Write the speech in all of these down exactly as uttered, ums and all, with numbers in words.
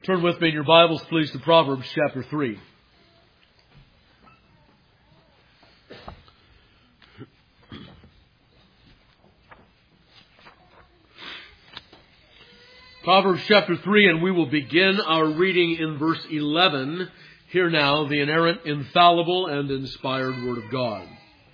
Turn with me in your Bibles, please, to Proverbs chapter three. Proverbs chapter three, and we will begin our reading in verse eleven. Hear now the inerrant, infallible, and inspired Word of God.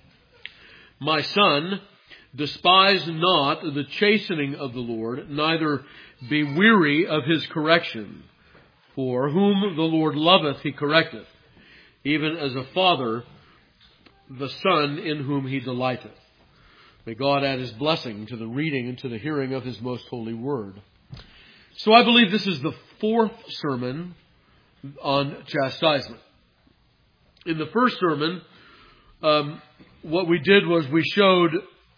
My son, despise not the chastening of the Lord, neither be weary of his correction. For whom the Lord loveth, he correcteth, even as a father the son in whom he delighteth. May God add his blessing to the reading and to the hearing of his most holy word. So I believe this is the fourth sermon on chastisement. In the first sermon, um, what we did was we showed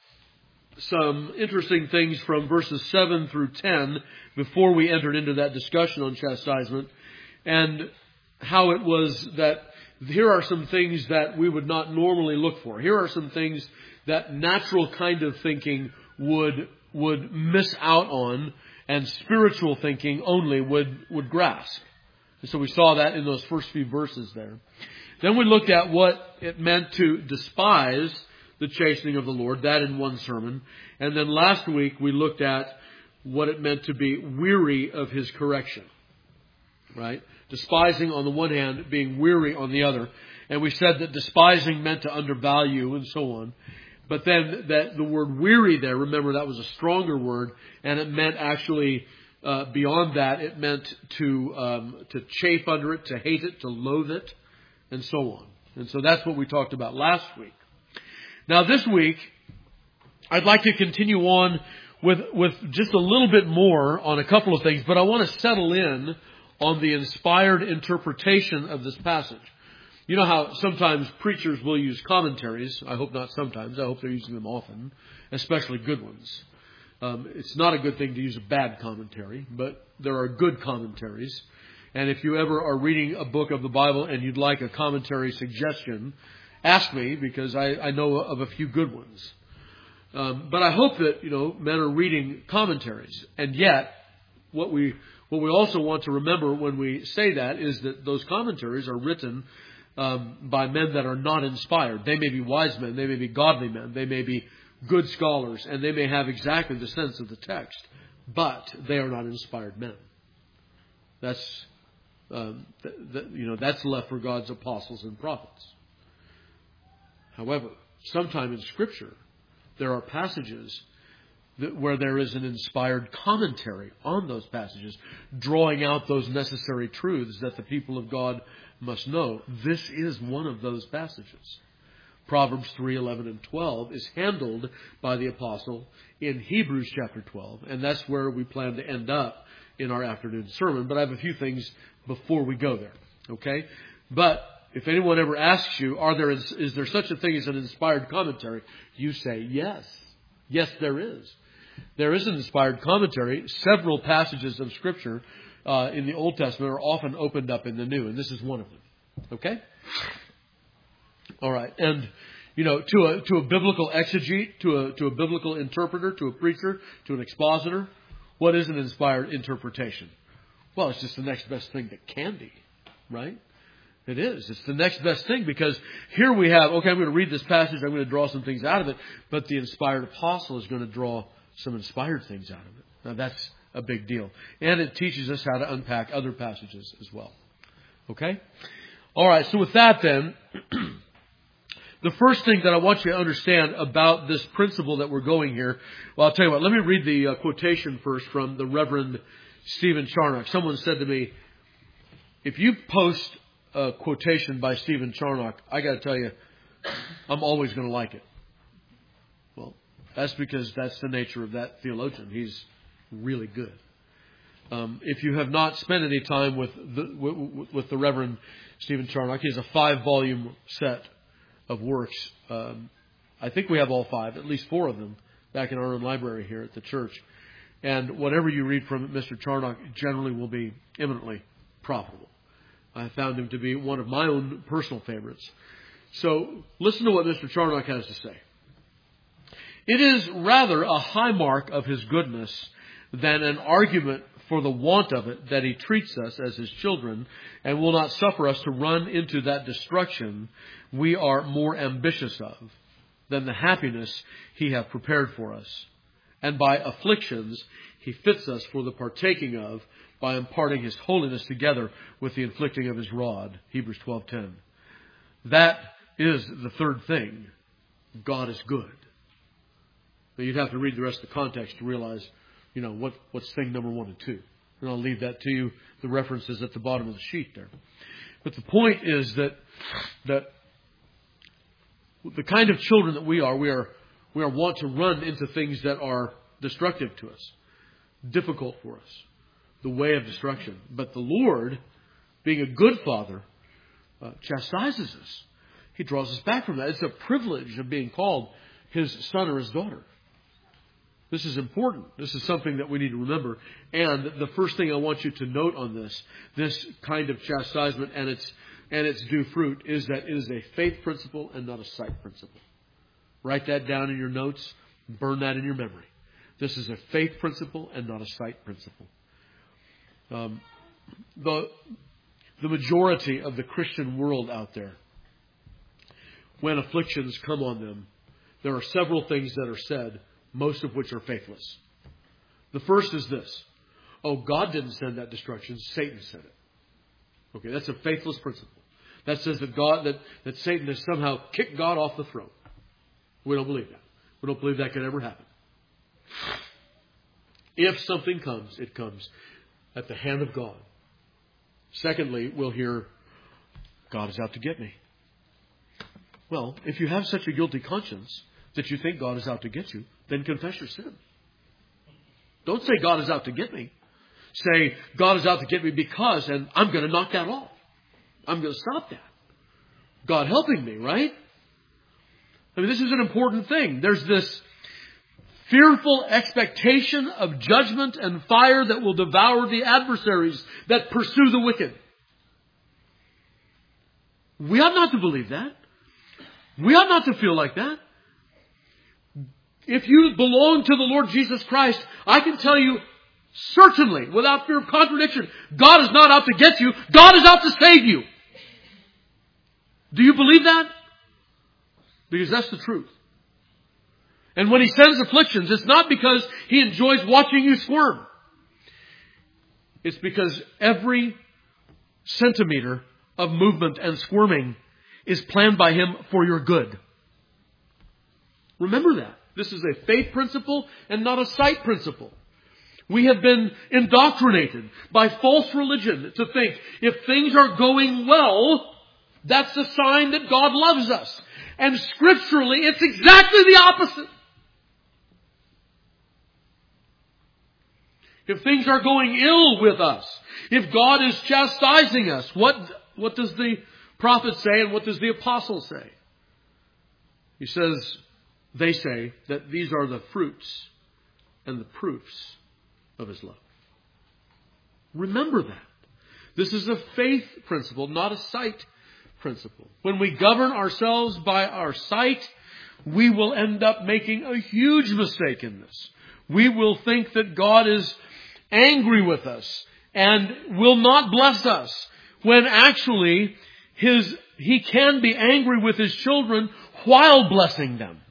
some interesting things from verses seven through ten before we entered into that discussion on chastisement, and how it was that here are some things that we would not normally look for. Here are some things that natural kind of thinking would would miss out on, and spiritual thinking only would, would grasp. And so we saw that in those first few verses there. Then we looked at what it meant to despise the chastening of the Lord, that in one sermon. And then last week we looked at what it meant to be weary of his correction. Right? Despising on the one hand, being weary on the other. And we said that despising meant to undervalue and so on. But then that the word weary there, remember that was a stronger word, and it meant actually uh, beyond that, it meant to um, to chafe under it, to hate it, to loathe it, and so on. And so that's what we talked about last week. Now this week, I'd like to continue on with, with just a little bit more on a couple of things, but I want to settle in on the inspired interpretation of this passage. You know how sometimes preachers will use commentaries. I hope not sometimes. I hope they're using them often, especially good ones. Um, it's not a good thing to use a bad commentary, but there are good commentaries. And if you ever are reading a book of the Bible and you'd like a commentary suggestion, ask me, because I, I know of a few good ones. Um, but I hope that, you know, men are reading commentaries. And yet, what we what we also want to remember when we say that is that those commentaries are written um, by men that are not inspired. They may be wise men, they may be godly men, they may be good scholars, and they may have exactly the sense of the text, but they are not inspired men. That's um, th- th- you know that's left for God's apostles and prophets. However, sometime in Scripture, there are passages that, where there is an inspired commentary on those passages, drawing out those necessary truths that the people of God must know. This is one of those passages. Proverbs three, eleven, and twelve is handled by the apostle in Hebrews chapter twelve, and that's where we plan to end up in our afternoon sermon. But I have a few things before we go there. Okay? But if anyone ever asks you, are there is, is there such a thing as an inspired commentary? You say yes. Yes, there is. There is an inspired commentary. Several passages of Scripture uh, in the Old Testament are often opened up in the New, and this is one of them. Okay? All right. And, you know, to a to a biblical exegete, to a to a biblical interpreter, to a preacher, to an expositor, what is an inspired interpretation? Well, it's just the next best thing that can be, right? It is. It's the next best thing, because here we have, okay, I'm going to read this passage, I'm going to draw some things out of it, but the inspired apostle is going to draw some inspired things out of it. Now, that's a big deal. And it teaches us how to unpack other passages as well. Okay? All right, so with that then, the first thing that I want you to understand about this principle that we're going here, well, I'll tell you what, let me read the uh, quotation first from the Reverend Stephen Charnock. Someone said to me, if you post a quotation by Stephen Charnock, I got to tell you, I'm always going to like it. Well, that's because that's the nature of that theologian. He's really good. Um, if you have not spent any time with the, with, with the Reverend Stephen Charnock, he has a five-volume set of works. Um, I think we have all five, at least four of them, back in our own library here at the church. And whatever you read from Mister Charnock generally will be eminently profitable. I found him to be one of my own personal favorites. So listen to what Mister Charnock has to say. It is rather a high mark of his goodness than an argument for the want of it that He treats us as His children and will not suffer us to run into that destruction we are more ambitious of than the happiness He hath prepared for us. And by afflictions He fits us for the partaking of, by imparting His holiness together with the inflicting of His rod. Hebrews twelve ten. That is the third thing. God is good. Now you'd have to read the rest of the context to realize, you know, what, what's thing number one and two. And I'll leave that to you. The reference is at the bottom of the sheet there. But the point is that that the kind of children that we are, we are we are wont to run into things that are destructive to us, difficult for us, the way of destruction. But the Lord, being a good Father, uh, chastises us. He draws us back from that. It's a privilege of being called His son or His daughter. This is important. This is something that we need to remember. And the first thing I want you to note on this, this kind of chastisement and its and its due fruit, is that it is a faith principle and not a sight principle. Write that down in your notes. Burn that in your memory. This is a faith principle and not a sight principle. Um, the, the majority of the Christian world out there, when afflictions come on them, there are several things that are said, most of which are faithless. The first is this: oh, God didn't send that destruction, Satan sent it. Okay, that's a faithless principle. That says that God, that, that Satan has somehow kicked God off the throne. We don't believe that. We don't believe that could ever happen. If something comes, it comes at the hand of God. Secondly, we'll hear, God is out to get me. Well, if you have such a guilty conscience that you think God is out to get you, then confess your sin. Don't say God is out to get me. Say God is out to get me because, and I'm going to knock that off. I'm going to stop that. God helping me, right? I mean, this is an important thing. There's this fearful expectation of judgment and fire that will devour the adversaries that pursue the wicked. We ought not to believe that. We ought not to feel like that. If you belong to the Lord Jesus Christ, I can tell you certainly, without fear of contradiction, God is not out to get you. God is out to save you. Do you believe that? Because that's the truth. And when He sends afflictions, it's not because He enjoys watching you squirm. It's because every centimeter of movement and squirming is planned by Him for your good. Remember that. This is a faith principle and not a sight principle. We have been indoctrinated by false religion to think if things are going well, that's a sign that God loves us. And scripturally, it's exactly the opposite. If things are going ill with us, if God is chastising us, what, what does the prophet say and what does the apostle say? He says, they say that these are the fruits and the proofs of His love. Remember that. This is a faith principle, not a sight principle. When we govern ourselves by our sight, we will end up making a huge mistake in this. We will think that God is angry with us and will not bless us, when actually His He can be angry with His children while blessing them.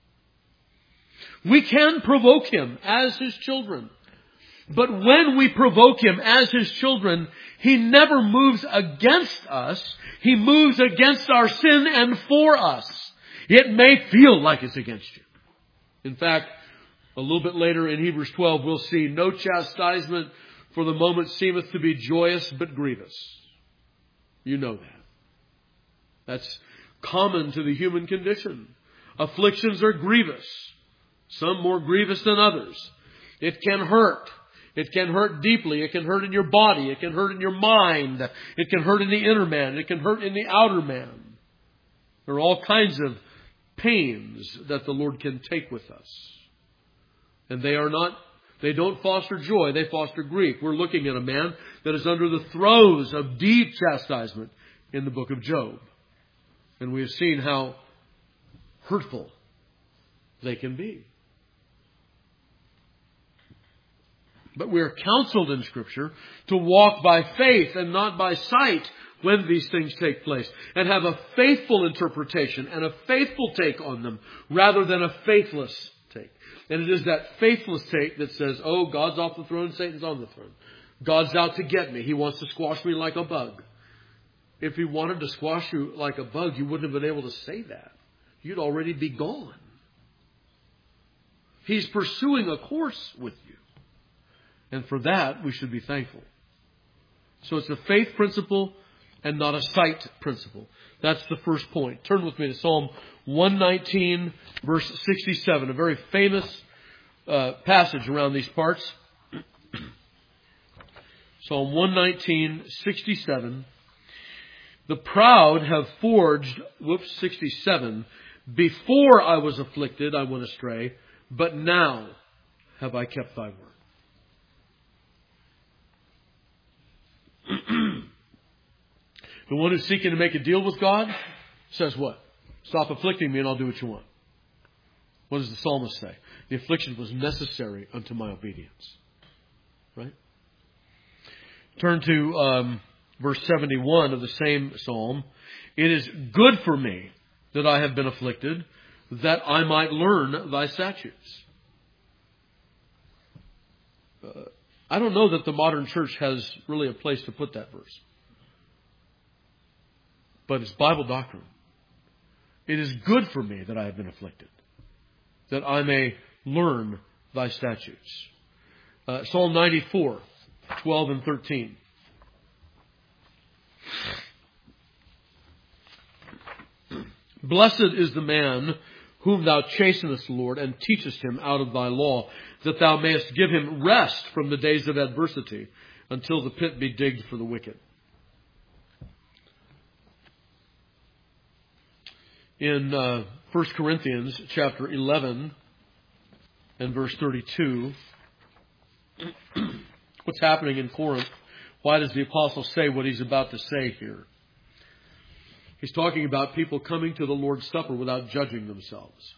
We can provoke Him as His children. But when we provoke Him as His children, He never moves against us. He moves against our sin and for us. It may feel like it's against you. In fact, a little bit later in Hebrews twelve, we'll see no chastisement for the moment seemeth to be joyous but grievous. You know that. That's common to the human condition. Afflictions are grievous. Some more grievous than others. It can hurt. It can hurt deeply. It can hurt in your body. It can hurt in your mind. It can hurt in the inner man. It can hurt in the outer man. There are all kinds of pains that the Lord can take with us. And they are not, they don't foster joy. They foster grief. We're looking at a man that is under the throes of deep chastisement in the book of Job. And we have seen how hurtful they can be. But we are counseled in Scripture to walk by faith and not by sight when these things take place, and have a faithful interpretation and a faithful take on them rather than a faithless take. And it is that faithless take that says, oh, God's off the throne, Satan's on the throne. God's out to get me. He wants to squash me like a bug. If He wanted to squash you like a bug, you wouldn't have been able to say that. You'd already be gone. He's pursuing a course with you. And for that, we should be thankful. So it's a faith principle and not a sight principle. That's the first point. Turn with me to Psalm one nineteen, verse sixty-seven, a very famous uh, passage around these parts. Psalm one nineteen, sixty-seven. The proud have forged, whoops, sixty-seven. Before I was afflicted, I went astray, but now have I kept thy word. The one who's seeking to make a deal with God says what? Stop afflicting me and I'll do what you want. What does the psalmist say? The affliction was necessary unto my obedience. Right? Turn to um, verse seventy-one of the same psalm. It is good for me that I have been afflicted, that I might learn thy statutes. Uh, I don't know that the modern church has really a place to put that verse. But it's Bible doctrine. It is good for me that I have been afflicted, that I may learn thy statutes. Uh, Psalm ninety-four, twelve and thirteen. Blessed is the man whom thou chastenest, Lord, and teachest him out of thy law, that thou mayest give him rest from the days of adversity, until the pit be digged for the wicked. In uh, First Corinthians chapter eleven and verse thirty-two, what's happening in Corinth? Why does the apostle say what he's about to say here? He's talking about people coming to the Lord's Supper without judging themselves.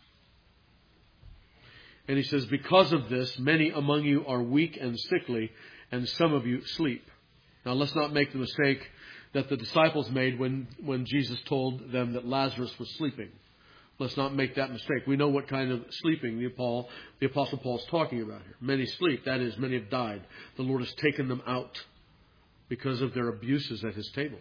And he says, because of this, many among you are weak and sickly, and some of you sleep. Now let's not make the mistake that the disciples made when, when Jesus told them that Lazarus was sleeping. Let's not make that mistake. We know what kind of sleeping the, Paul, the Apostle Paul is talking about here. Many sleep. That is, many have died. The Lord has taken them out because of their abuses at His table.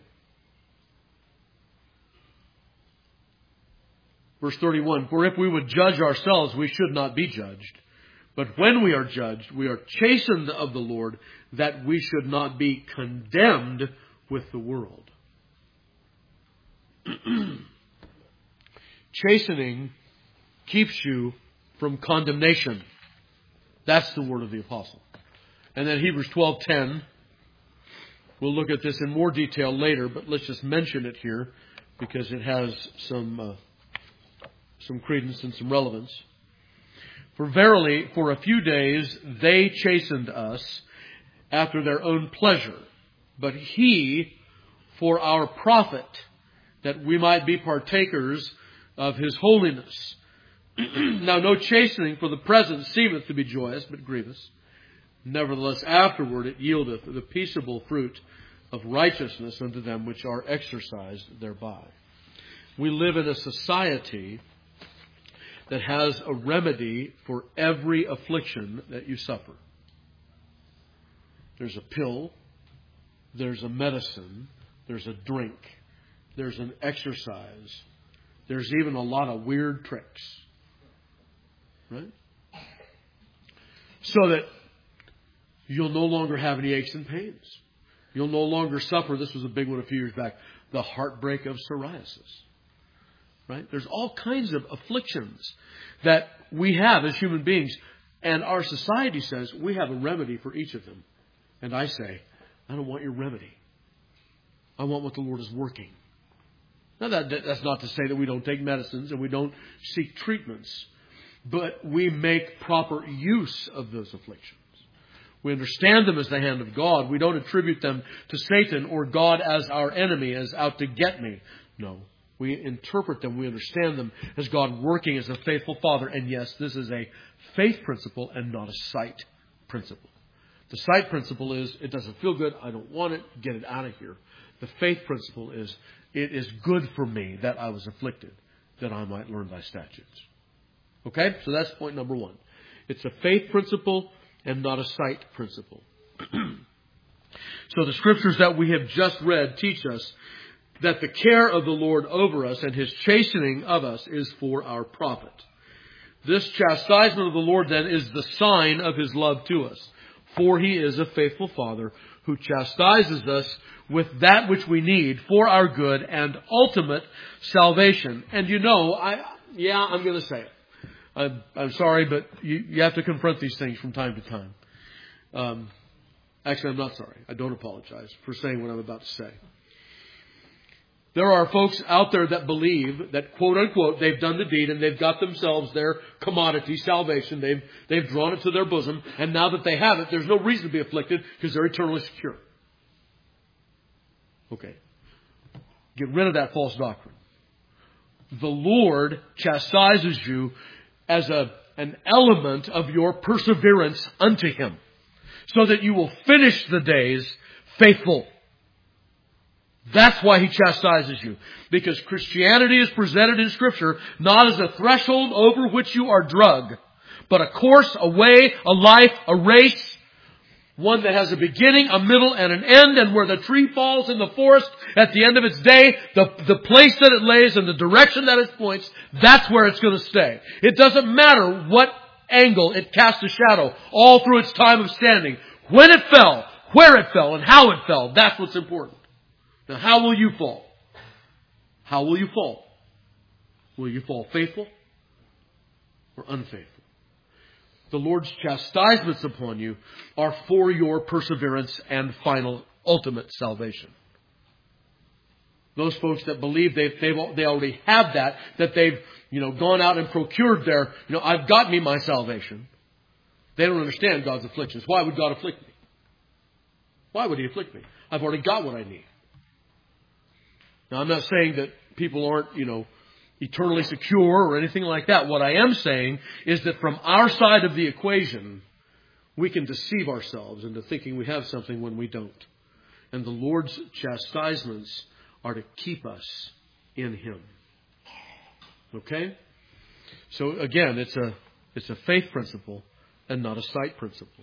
Verse thirty-one, for if we would judge ourselves, we should not be judged. But when we are judged, we are chastened of the Lord, that we should not be condemned with the world. Chastening keeps you from condemnation. That's the word of the apostle. And then Hebrews twelve ten. We'll look at this in more detail later, but let's just mention it here because it has some uh, some credence and some relevance. For verily, for a few days they chastened us after their own pleasure, but He for our profit, that we might be partakers of His holiness. Now no chastening for the present seemeth to be joyous, but grievous. Nevertheless afterward it yieldeth the peaceable fruit of righteousness unto them which are exercised thereby. We live in a society that has a remedy for every affliction that you suffer. There's a pill, there's a medicine, there's a drink, there's an exercise, there's even a lot of weird tricks. Right? So that you'll no longer have any aches and pains. You'll no longer suffer, this was a big one a few years back, the heartbreak of psoriasis. Right? There's all kinds of afflictions that we have as human beings. And our society says we have a remedy for each of them. And I say, I don't want your remedy. I want what the Lord is working. Now that, that's not to say that we don't take medicines and we don't seek treatments. But we make proper use of those afflictions. We understand them as the hand of God. We don't attribute them to Satan or God as our enemy, as out to get me. No. We interpret them, we understand them as God working as a faithful Father. And yes, this is a faith principle and not a sight principle. The sight principle is, it doesn't feel good, I don't want it, get it out of here. The faith principle is, it is good for me that I was afflicted, that I might learn thy statutes. Okay? So that's point number one. It's a faith principle and not a sight principle. So the scriptures that we have just read teach us that the care of the Lord over us and His chastening of us is for our profit. This chastisement of the Lord then is the sign of His love to us. For He is a faithful Father who chastises us with that which we need for our good and ultimate salvation. And you know, I yeah, I'm going to say it. I'm, I'm sorry, but you, you have to confront these things from time to time. Um, actually, I'm not sorry. I don't apologize for saying what I'm about to say. There are folks out there that believe that, quote unquote, they've done the deed and they've got themselves their commodity, salvation. They've, they've drawn it to their bosom. And now that they have it, there's no reason to be afflicted because they're eternally secure. Okay. Get rid of that false doctrine. The Lord chastises you as a, an element of your perseverance unto Him, so that you will finish the days faithful. That's why He chastises you. Because Christianity is presented in Scripture not as a threshold over which you are drug, but a course, a way, a life, a race, one that has a beginning, a middle, and an end, and where the tree falls in the forest at the end of its day, the, the place that it lays and the direction that it points, that's where it's going to stay. It doesn't matter what angle it casts a shadow all through its time of standing. When it fell, where it fell, and how it fell, that's what's important. Now, how will you fall? How will you fall? Will you fall faithful or unfaithful? The Lord's chastisements upon you are for your perseverance and final, ultimate salvation. Those folks that believe they've, they've, they already have that, that they've, you know, gone out and procured their, you know, I've got me my salvation. They don't understand God's afflictions. Why would God afflict me? Why would He afflict me? I've already got what I need. Now, I'm not saying that people aren't, you know, eternally secure or anything like that. What I am saying is that from our side of the equation, we can deceive ourselves into thinking we have something when we don't. And the Lord's chastisements are to keep us in Him. Okay? So again, it's a it's a faith principle and not a sight principle.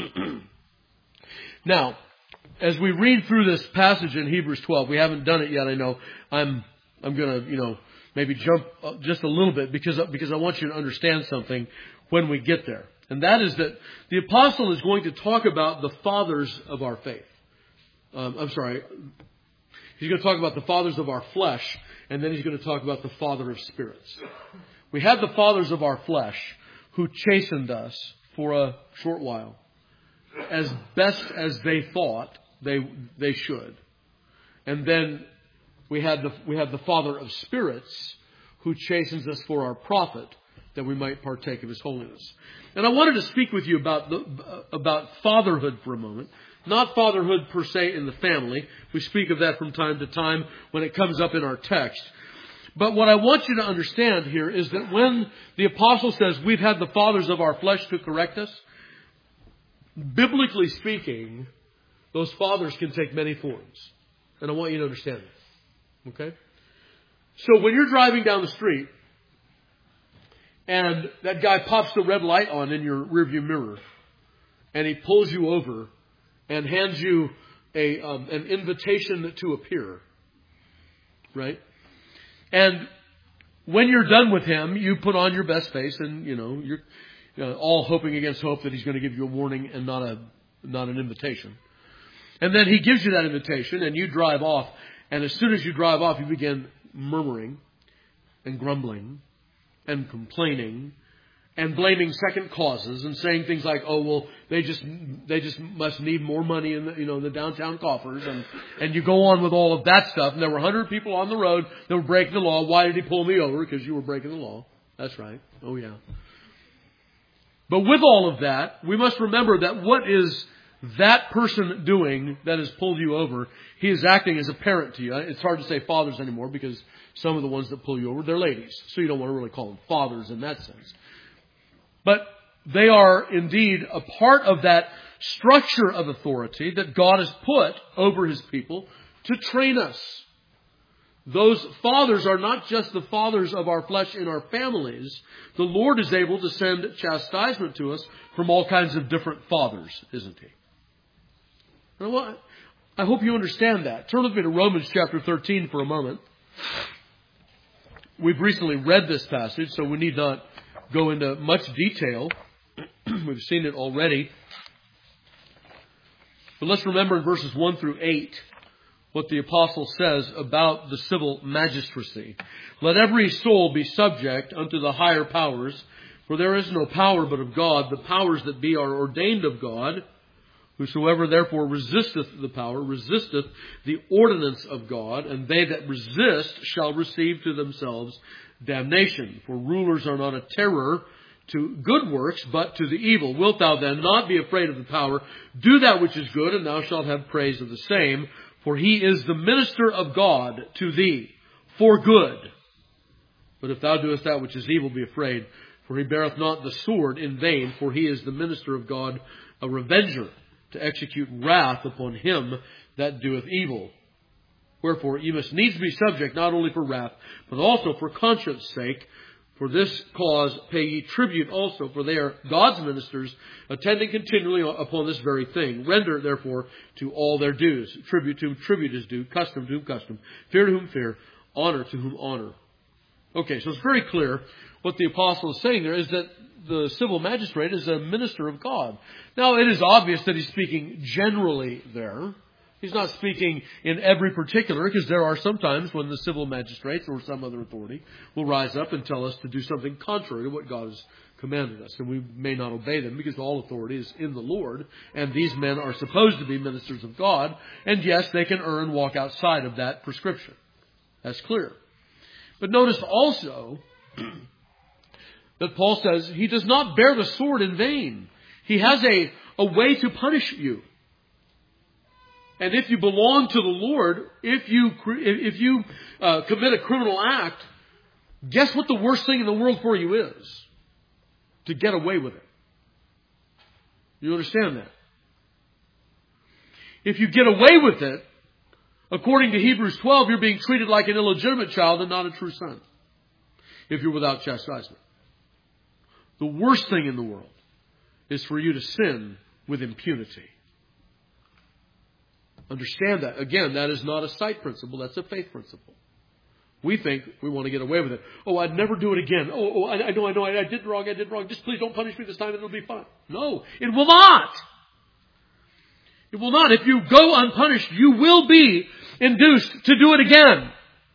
Now, as we read through this passage in Hebrews twelve, we haven't done it yet, I know. I'm I'm going to, you know, maybe jump just a little bit because, because I want you to understand something when we get there. And that is that the apostle is going to talk about the fathers of our faith. Um, I'm sorry. He's going to talk about the fathers of our flesh, and then he's going to talk about the Father of spirits. We have the fathers of our flesh who chastened us for a short while, as best as they thought they they should. And then we had the we have the Father of spirits who chastens us for our profit, that we might partake of His holiness. And I wanted to speak with you about the, about fatherhood for a moment. Not fatherhood per se in the family. We speak of that from time to time when it comes up in our text. But what I want you to understand here is that when the apostle says we've had the fathers of our flesh to correct us, biblically speaking, those fathers can take many forms. And I want you to understand that. Okay? So when you're driving down the street and that guy pops the red light on in your rearview mirror and he pulls you over and hands you a um, an invitation to appear, right? And when you're done with him, you put on your best face and, you know, you're you know, all hoping against hope that he's going to give you a warning and not a not an invitation. And then he gives you that invitation and you drive off. And as soon as you drive off, you begin murmuring and grumbling and complaining and blaming second causes and saying things like, "Oh, well, they just they just must need more money in the, you know, the downtown coffers," and and you go on with all of that stuff. And there were a hundred people on the road that were breaking the law. Why did he pull me over? Because you were breaking the law. That's right. Oh yeah. But with all of that, we must remember that what is that person doing that has pulled you over? He is acting as a parent to you. It's hard to say fathers anymore because some of the ones that pull you over, they're ladies. So you don't want to really call them fathers in that sense. But they are indeed a part of that structure of authority that God has put over His people to train us. Those fathers are not just the fathers of our flesh in our families. The Lord is able to send chastisement to us from all kinds of different fathers, isn't He? You know what? I hope you understand that. Turn with me to Romans chapter thirteen for a moment. We've recently read this passage, so we need not go into much detail. We've seen it already. But let's remember in verses one through eight what the apostle says about the civil magistracy. Let every soul be subject unto the higher powers, for there is no power but of God. The powers that be are ordained of God. Whosoever therefore resisteth the power, resisteth the ordinance of God, and they that resist shall receive to themselves damnation. For rulers are not a terror to good works, but to the evil. Wilt thou then not be afraid of the power? Do that which is good, and thou shalt have praise of the same. For he is the minister of God to thee, for good. But if thou doest that which is evil, be afraid. For he beareth not the sword in vain, for he is the minister of God, a revenger, to execute wrath upon him that doeth evil. Wherefore ye must needs be subject, not only for wrath, but also for conscience sake. For this cause pay ye tribute also, for they are God's ministers, attending continually upon this very thing. Render therefore to all their dues. Tribute to whom tribute is due, custom to whom custom, fear to whom fear, honor to whom honor. Okay, so it's very clear what the apostle is saying there is that the civil magistrate is a minister of God. Now, it is obvious that he's speaking generally there. He's not speaking in every particular, because there are some times when the civil magistrates or some other authority will rise up and tell us to do something contrary to what God has commanded us. And we may not obey them because all authority is in the Lord. And these men are supposed to be ministers of God. And yes, they can earn and walk outside of that prescription. That's clear. But notice also that Paul says he does not bear the sword in vain. He has a, a way to punish you. And if you belong to the Lord, if you if you uh, commit a criminal act, guess what the worst thing in the world for you is? To get away with it. You understand that? If you get away with it, according to Hebrews twelve, you're being treated like an illegitimate child and not a true son. If you're without chastisement. The worst thing in the world is for you to sin with impunity. Understand that. Again, that is not a sight principle. That's a faith principle. We think we want to get away with it. Oh, I'd never do it again. Oh, oh I, I know, I know, I, I did wrong, I did wrong. Just please don't punish me this time and it'll be fine. No, it will not. It will not. If you go unpunished, you will be induced to do it again.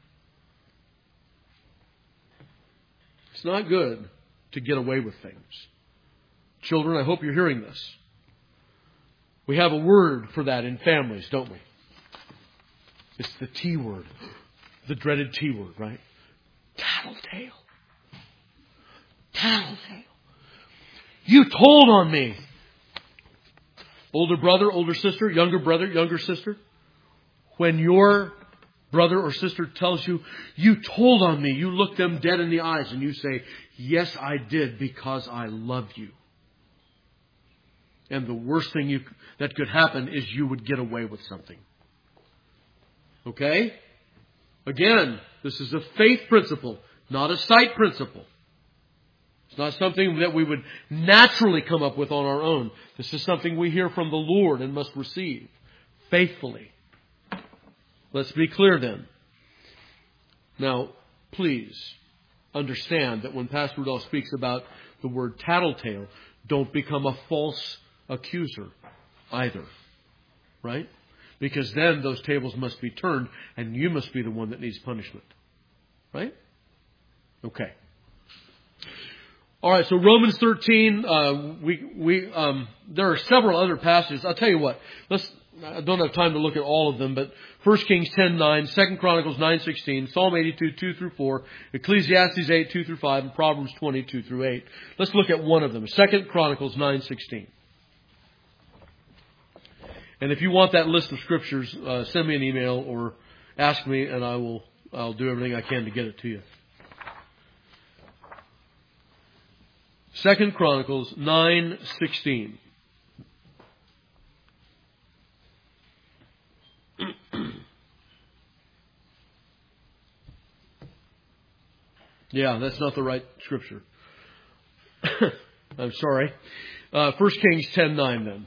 It's not good to get away with things. Children, I hope you're hearing this. We have a word for that in families, don't we? It's the T word. The dreaded T word, right? Tattletale. Tattletale. You told on me. Older brother, older sister, younger brother, younger sister. When your brother or sister tells you, you told on me, you look them dead in the eyes and you say, yes, I did because I love you. And the worst thing you, that could happen is you would get away with something. Okay? Again, this is a faith principle, not a sight principle. It's not something that we would naturally come up with on our own. This is something we hear from the Lord and must receive faithfully. Let's be clear then. Now, please understand that when Pastor Rudolph speaks about the word tattletale, don't become a false accuser either. Right? Because then those tables must be turned and you must be the one that needs punishment. Right? Okay. All right, so Romans thirteen, uh, we we um, there are several other passages. I'll tell you what. Let's. I don't have time to look at all of them, but First Kings ten nine, Second Chronicles nine sixteen, Psalm eighty-two two through four, Ecclesiastes eight two through five, and Proverbs twenty two through eight. Let's look at one of them. Second Chronicles nine sixteen. And if you want that list of scriptures, uh, send me an email or ask me, and I will. I'll do everything I can to get it to you. Second Chronicles nine sixteen. Yeah, that's not the right scripture. I'm sorry. Uh, First Kings ten nine then.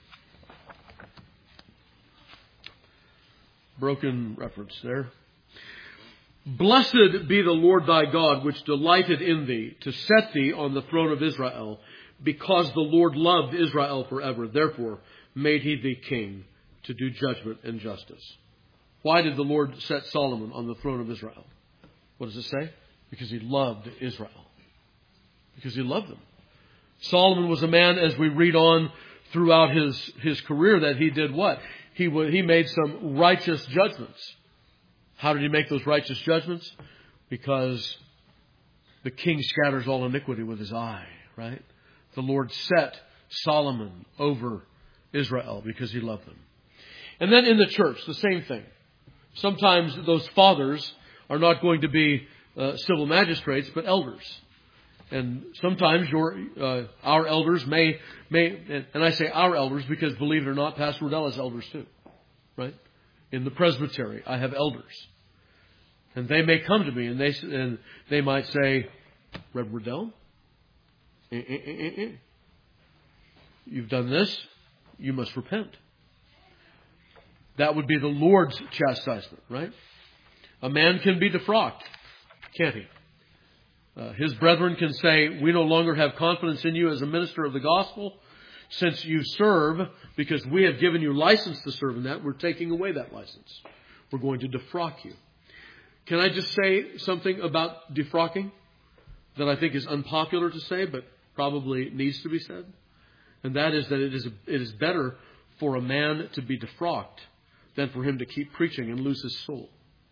Broken reference there. Blessed be the Lord thy God, which delighted in thee, to set thee on the throne of Israel, because the Lord loved Israel forever. Therefore made he thee king to do judgment and justice. Why did the Lord set Solomon on the throne of Israel? What does it say? Because he loved Israel. Because he loved them. Solomon was a man, as we read on throughout his, his career, that he did what? He, he made some righteous judgments. How did he make those righteous judgments? Because the king scatters all iniquity with his eye, right? The Lord set Solomon over Israel because he loved them. And then in the church, the same thing. Sometimes those fathers are not going to be uh, civil magistrates, but elders. And sometimes your uh, our elders may, may, and I say our elders because, believe it or not, Pastor Riddell has elders too, right? In the presbytery, I have elders. And they may come to me and they and they might say, Reverend Riddell, eh, eh, eh, eh. you've done this, you must repent. That would be the Lord's chastisement, right? A man can be defrocked, can't he? Uh, his brethren can say, we no longer have confidence in you as a minister of the gospel. Since you serve, because we have given you license to serve in that, we're taking away that license. We're going to defrock you. Can I just say something about defrocking that I think is unpopular to say, but probably needs to be said? And that is that it is, it is better for a man to be defrocked than for him to keep preaching and lose his soul.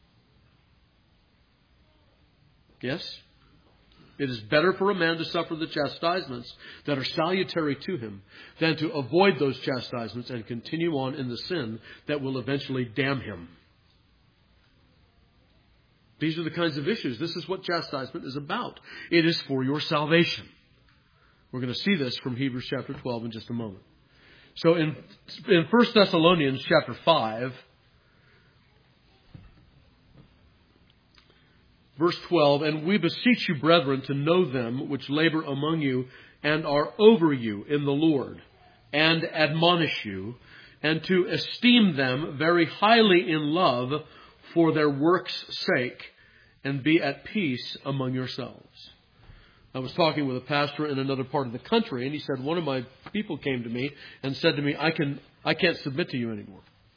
Yes? It is better for a man to suffer the chastisements that are salutary to him than to avoid those chastisements and continue on in the sin that will eventually damn him. These are the kinds of issues. This is what chastisement is about. It is for your salvation. We're going to see this from Hebrews chapter twelve in just a moment. So in, in First Thessalonians chapter five, verse twelve, and we beseech you, brethren, to know them which labor among you and are over you in the Lord, and admonish you, and to esteem them very highly in love for their works' sake, and be at peace among yourselves. I was talking with a pastor in another part of the country, and he said, one of my people came to me and said to me, I can, I can't submit to you anymore.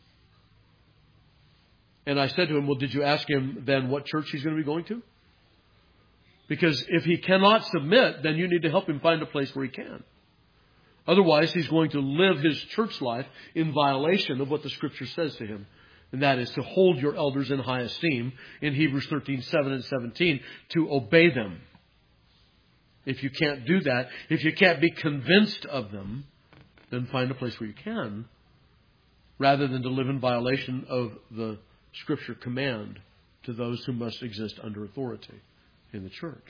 And I said to him, well, did you ask him then what church he's going to be going to? Because if he cannot submit, then you need to help him find a place where he can. Otherwise, he's going to live his church life in violation of what the Scripture says to him. And that is to hold your elders in high esteem in Hebrews thirteen, seven and seventeen, to obey them. If you can't do that, if you can't be convinced of them, then find a place where you can, rather than to live in violation of the Scripture command to those who must exist under authority in the church.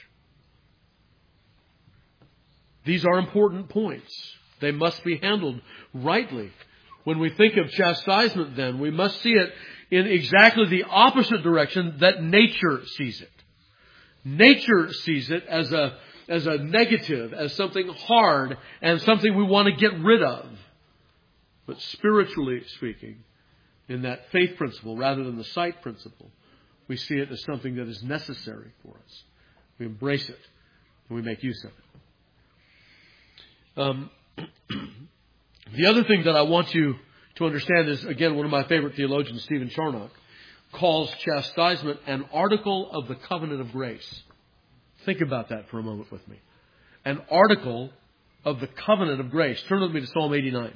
These are important points. They must be handled rightly. When we think of chastisement, then, we must see it in exactly the opposite direction that nature sees it. Nature sees it as a, as a negative, as something hard, and something we want to get rid of. But spiritually speaking, in that faith principle rather than the sight principle, we see it as something that is necessary for us. We embrace it and we make use of it. Um, the other thing that I want you to understand is, again, one of my favorite theologians, Stephen Charnock, calls chastisement an article of the covenant of grace. Think about that for a moment with me. An article of the covenant of grace. Turn with me to Psalm eighty-nine.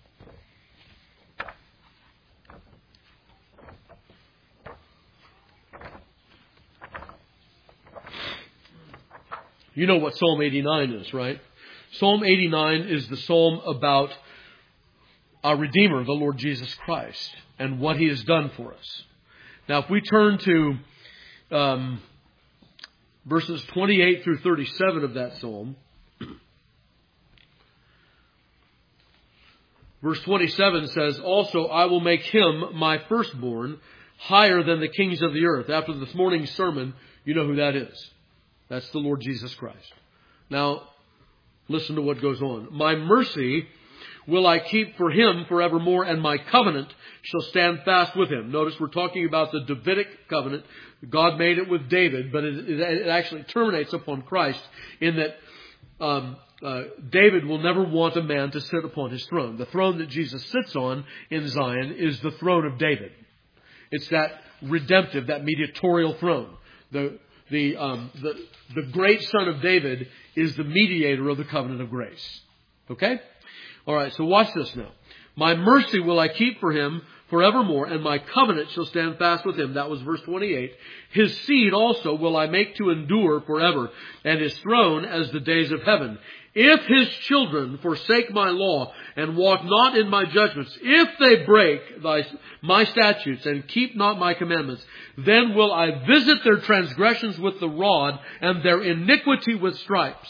You know what Psalm eighty-nine is, right? Psalm eighty-nine is the psalm about our Redeemer, the Lord Jesus Christ, and what He has done for us. Now, if we turn to um, verses twenty-eight through thirty-seven of that psalm, verse twenty-seven says, also, I will make him my firstborn higher than the kings of the earth. After this morning's sermon, you know who that is. That's the Lord Jesus Christ. Now, listen to what goes on. My mercy will I keep for him forevermore, and my covenant shall stand fast with him. Notice we're talking about the Davidic covenant. God made it with David, but it, it actually terminates upon Christ in that um, uh, David will never want a man to sit upon his throne. The throne that Jesus sits on in Zion is the throne of David. It's that redemptive, that mediatorial throne. The the um, the the great Son of David is the mediator of the covenant of grace. Okay? All right, so watch this now. My mercy will I keep for him forevermore, and my covenant shall stand fast with him. That was verse twenty-eight. His seed also will I make to endure forever, and his throne as the days of heaven. If his children forsake my law and walk not in my judgments, if they break thy, my statutes and keep not my commandments, then will I visit their transgressions with the rod and their iniquity with stripes.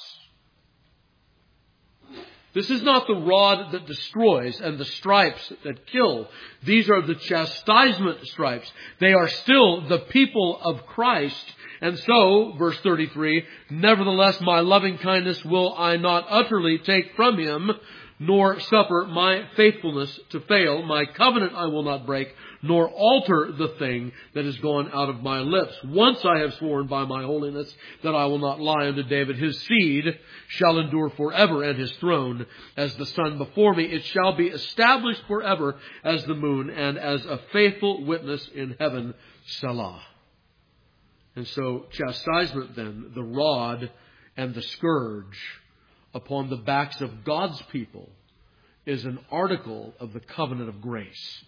This is not the rod that destroys and the stripes that kill. These are the chastisement stripes. They are still the people of Christ. And so, verse thirty-three, nevertheless my loving kindness will I not utterly take from him, nor suffer my faithfulness to fail. My covenant I will not break, nor alter the thing that is gone out of my lips. Once I have sworn by my holiness that I will not lie unto David. His seed shall endure forever, and his throne as the sun before me. It shall be established forever as the moon, and as a faithful witness in heaven. Selah. And so chastisement then, the rod and the scourge upon the backs of God's people, is an article of the covenant of grace.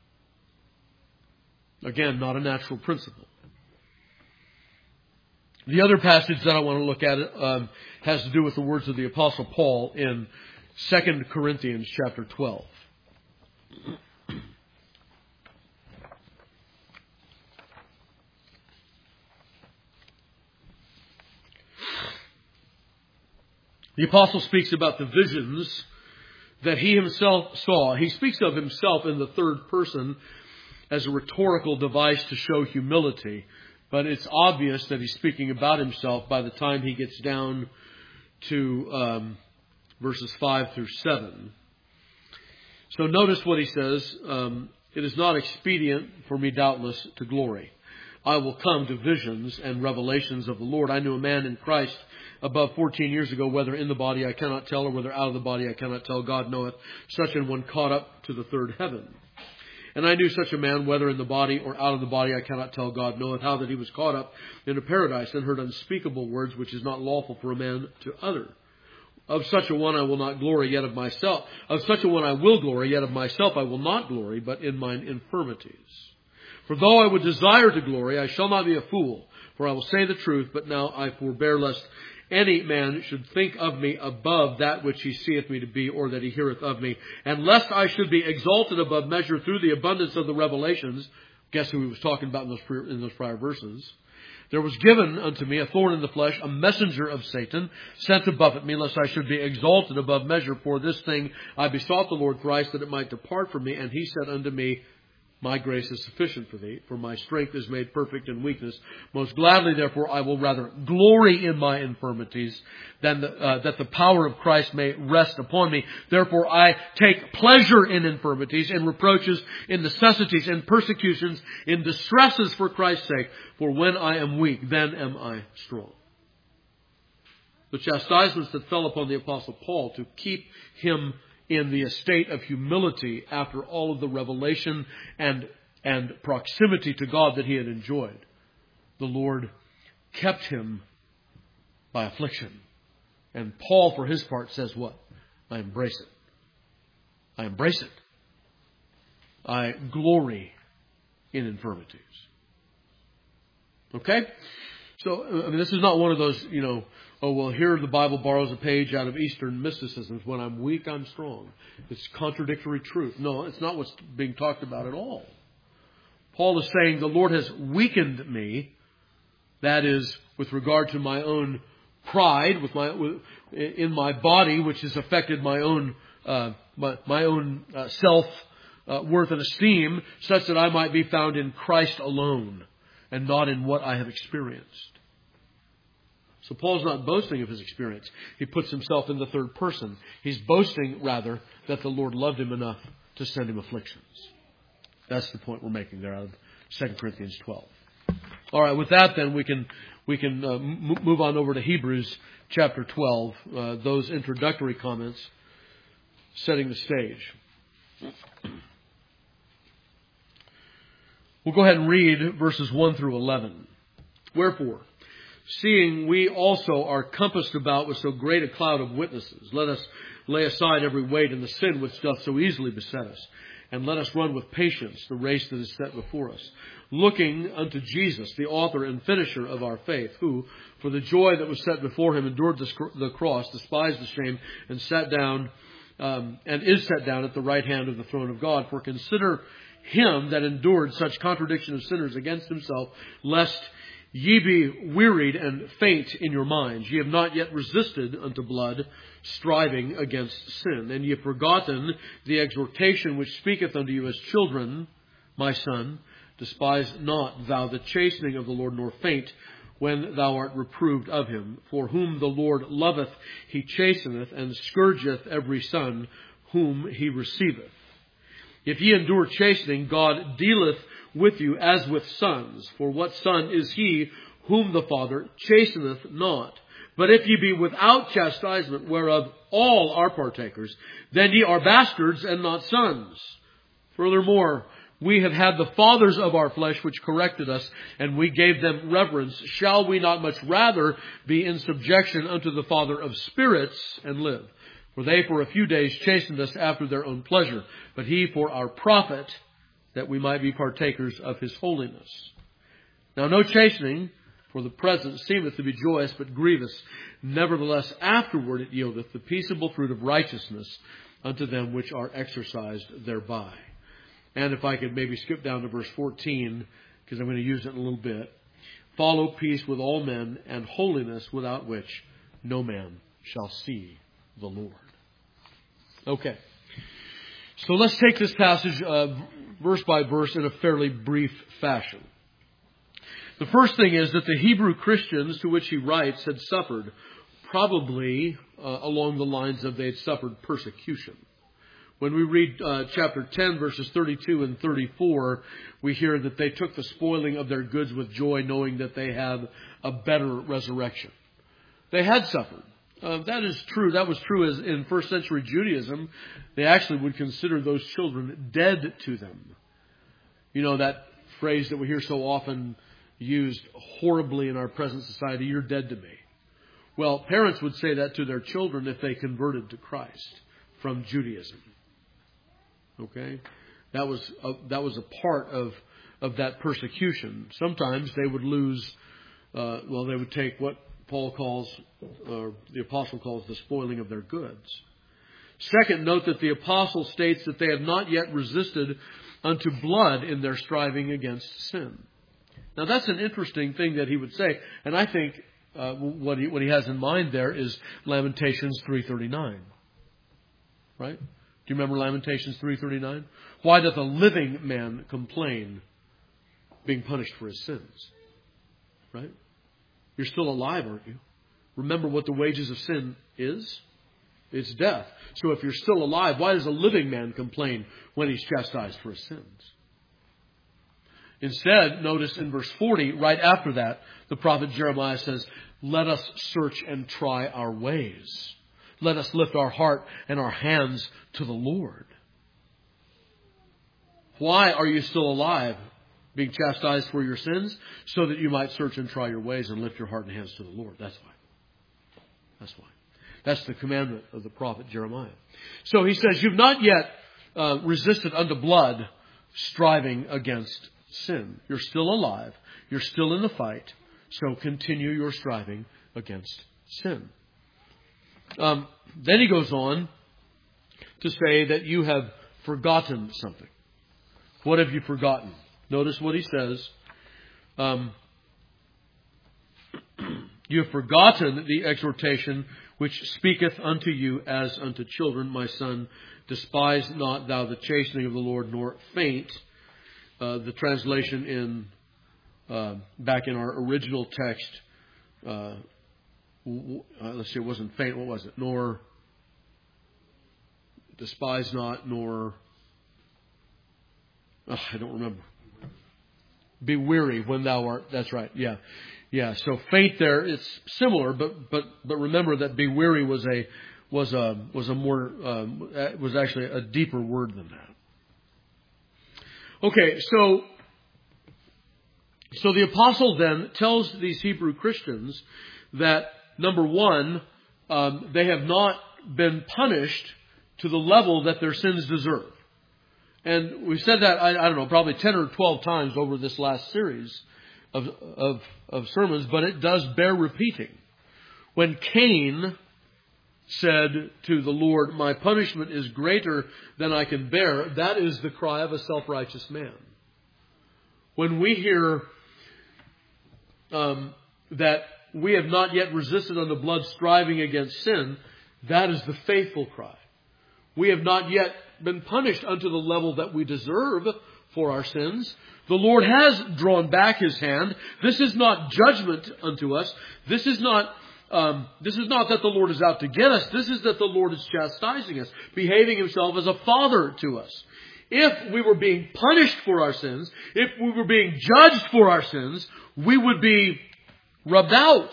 Again, not a natural principle. The other passage that I want to look at um, has to do with the words of the Apostle Paul in Second Corinthians chapter twelve. The apostle speaks about the visions that he himself saw. He speaks of himself in the third person as a rhetorical device to show humility. But it's obvious that he's speaking about himself by the time he gets down to um, verses five through seven. So notice what he says. Um, it is not expedient for me, doubtless, to glory. I will come to visions and revelations of the Lord. I knew a man in Christ above fourteen years ago, whether in the body I cannot tell, or whether out of the body I cannot tell, God knoweth, such an one caught up to the third heaven. And I knew such a man, whether in the body or out of the body I cannot tell, God knoweth, how that he was caught up into paradise, and heard unspeakable words which is not lawful for a man to utter. Of such a one I will not glory, yet of myself. Of such a one I will glory, yet of myself I will not glory, but in mine infirmities. For though I would desire to glory, I shall not be a fool, for I will say the truth, but now I forbear, lest any man should think of me above that which he seeth me to be, or that he heareth of me. And lest I should be exalted above measure through the abundance of the revelations. Guess who he was talking about in those, in those prior verses? There was given unto me a thorn in the flesh, a messenger of Satan, sent to buffet me, lest I should be exalted above measure. For this thing I besought the Lord thrice, that it might depart from me. And he said unto me, my grace is sufficient for thee, for my strength is made perfect in weakness. Most gladly, therefore, I will rather glory in my infirmities, than the, uh, that the power of Christ may rest upon me. Therefore, I take pleasure in infirmities, in reproaches, in necessities, in persecutions, in distresses for Christ's sake. For when I am weak, then am I strong. The chastisements that fell upon the Apostle Paul to keep him in the estate of humility after all of the revelation and, and proximity to God that he had enjoyed, the Lord kept him by affliction. And Paul, for his part, says what? I embrace it. I embrace it. I glory in infirmities. Okay? So, I mean, this is not one of those, you know, oh, well, here the Bible borrows a page out of Eastern mysticisms. When I'm weak, I'm strong. It's contradictory truth. No, it's not what's being talked about at all. Paul is saying the Lord has weakened me. That is, with regard to my own pride, with my with, in my body, which has affected my own uh, my, my own uh, self uh, worth and esteem, such that I might be found in Christ alone, and not in what I have experienced. So Paul's not boasting of his experience. He puts himself in the third person. He's boasting, rather, that the Lord loved him enough to send him afflictions. That's the point we're making there out of Second Corinthians twelve. All right, with that then, we can we can uh, m- move on over to Hebrews chapter twelve. Uh, those introductory comments setting the stage. We'll go ahead and read verses one through eleven. Wherefore, seeing we also are compassed about with so great a cloud of witnesses, let us lay aside every weight and the sin which doth so easily beset us, and let us run with patience the race that is set before us, looking unto Jesus, the author and finisher of our faith, who, for the joy that was set before him, endured the cross, despised the shame, and sat down, um, and is set down at the right hand of the throne of God. For consider him that endured such contradiction of sinners against himself, lest ye be wearied and faint in your minds. Ye have not yet resisted unto blood, striving against sin. And ye have forgotten the exhortation which speaketh unto you as children, my son, despise not thou the chastening of the Lord, nor faint when thou art reproved of him. For whom the Lord loveth, he chasteneth, and scourgeth every son whom he receiveth. If ye endure chastening, God dealeth with you as with sons. For what son is he whom the Father chasteneth not? But if ye be without chastisement, whereof all are partakers, then ye are bastards and not sons. Furthermore, we have had the fathers of our flesh which corrected us, and we gave them reverence. Shall we not much rather be in subjection unto the Father of spirits and live? For they for a few days chastened us after their own pleasure, but he for our profit, that we might be partakers of his holiness. Now no chastening for the present seemeth to be joyous, but grievous. Nevertheless afterward it yieldeth the peaceable fruit of righteousness unto them which are exercised thereby. And if I could maybe skip down to verse fourteen, because I'm going to use it in a little bit. Follow peace with all men, and holiness, without which no man shall see the Lord. Okay. So let's take this passage uh, verse by verse in a fairly brief fashion. The first thing is that the Hebrew Christians to which he writes had suffered, probably uh, along the lines of they had suffered persecution. When we read uh, chapter ten, verses thirty-two and thirty-four, we hear that they took the spoiling of their goods with joy, knowing that they have a better resurrection. They had suffered. Uh, that is true. That was true as in first century Judaism. They actually would consider those children dead to them. You know, that phrase that we hear so often used horribly in our present society, you're dead to me. Well, parents would say that to their children if they converted to Christ from Judaism. Okay? That was a, that was a part of, of that persecution. Sometimes they would lose, uh, well, they would take what Paul calls, or the apostle calls, the spoiling of their goods. Second, note that the apostle states that they have not yet resisted unto blood in their striving against sin. Now that's an interesting thing that he would say, and I think uh, what he what he has in mind there is Lamentations three thirty-nine. Right? Do you remember Lamentations three thirty-nine? Why doth a living man complain, being punished for his sins? Right? You're still alive, aren't you? Remember what the wages of sin is? It's death. So if you're still alive, why does a living man complain when he's chastised for his sins? Instead, notice in verse forty, right after that, the prophet Jeremiah says, let us search and try our ways. Let us lift our heart and our hands to the Lord. Why are you still alive? Being chastised for your sins, so that you might search and try your ways and lift your heart and hands to the Lord. That's why. That's why. That's the commandment of the prophet Jeremiah. So he says, you've not yet uh, resisted unto blood, striving against sin. You're still alive. You're still in the fight. So continue your striving against sin. Um, then he goes on to say that you have forgotten something. What have you forgotten? Notice what he says. Um, you have forgotten the exhortation which speaketh unto you as unto children, my son. Despise not thou the chastening of the Lord, nor faint. Uh, the translation in uh, back in our original text uh, uh, let's see, it wasn't faint. What was it? Nor despise not, nor oh, I don't remember. Be weary when thou art. That's right. Yeah, yeah. So faint there, it's similar, but but but remember that be weary was a was a was a more um, was actually a deeper word than that. Okay, so so the apostle then tells these Hebrew Christians that number one, um, they have not been punished to the level that their sins deserve. And we've said that, I, I don't know, probably ten or twelve times over this last series of, of, of sermons, but it does bear repeating. When Cain said to the Lord, my punishment is greater than I can bear, that is the cry of a self-righteous man. When we hear um, that we have not yet resisted unto blood, striving against sin, that is the faithful cry. We have not yet been punished unto the level that we deserve for our sins. The Lord has drawn back His hand. This is not judgment unto us. This is not um, this is not that the Lord is out to get us. This is that the Lord is chastising us, behaving Himself as a father to us. If we were being punished for our sins, if we were being judged for our sins, we would be rubbed out.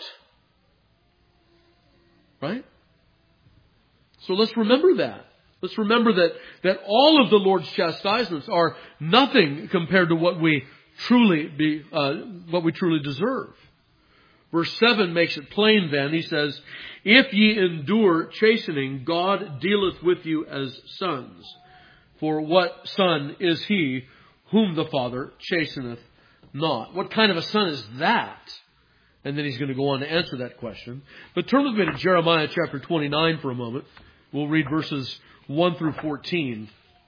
Right? So let's remember that. Let's remember that, that all of the Lord's chastisements are nothing compared to what we truly be, uh, what we truly deserve. Verse seven makes it plain then. He says, if ye endure chastening, God dealeth with you as sons. For what son is he whom the Father chasteneth not? What kind of a son is that? And then he's going to go on to answer that question. But turn with me to Jeremiah chapter twenty-nine for a moment. We'll read verses one through fourteen.